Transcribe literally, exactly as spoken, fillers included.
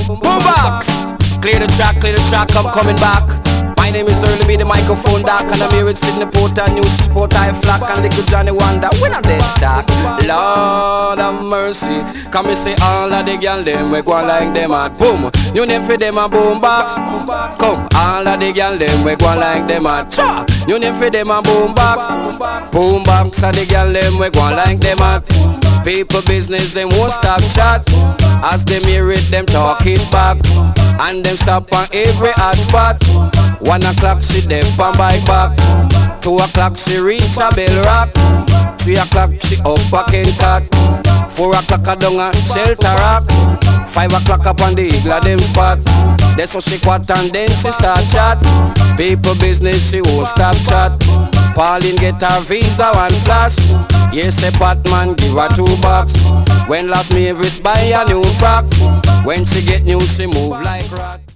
Boombox. Clear the track, clear the track, I'm coming back. My name is Early, me the microphone dark. And I'm here with Sydney Porter, New Seaport, I Flock, and Little Johnny Wonder. When I'm dead stock, Lord have mercy. Come and say all of the girl them, we go like them at boom. New name for them a Boombox. Come, all of the girl them, we go like them at cha. New name for them a Boombox. Boombox and the girl them, we go like them at. People business, them won't stop chat. As them hear it, them talking back. And them stop on every hot spot. One o'clock she them on bike back. Two o'clock she reach a Bell Rock. Three o'clock she up a Kentat. Four o'clock a down a Shelter Rock. Five o'clock up on the Eagle them spot. That's how she quat and then she start chat. People business she won't stop chat. Pauline get her visa one flash. Yes, a Batman give her two bucks. When last Mavis buy a new frock. When she get new she move like rat.